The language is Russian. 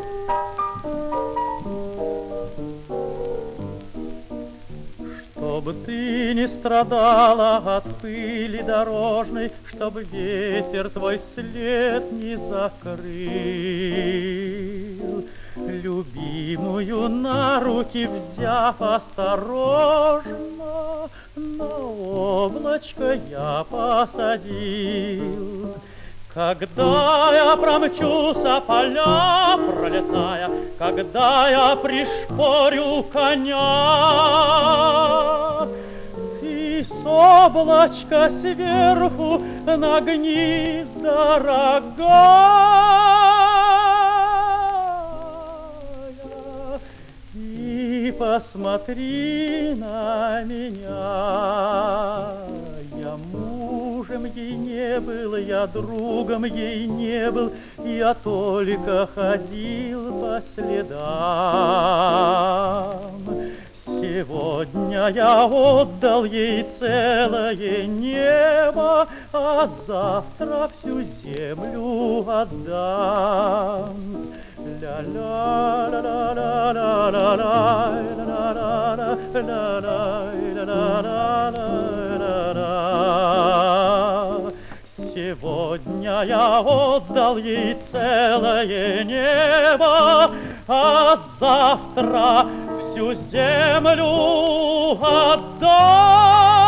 Чтоб ты не страдала от пыли дорожной, Чтоб ветер твой след не закрыл. Любимую на руки взяв осторожно, На облачко я посадил. Когда я промчуся поля пролетая, Когда я пришпорю коня, ты с облачка сверху нагнись, дорогая, и посмотри на меня. Я мужем ей не был, я другом ей не был, я только ходил по следам. Сегодня я отдал ей целое небо, а завтра всю землю отдам. Сегодня я отдал ей целое небо, а завтра всю землю отдам.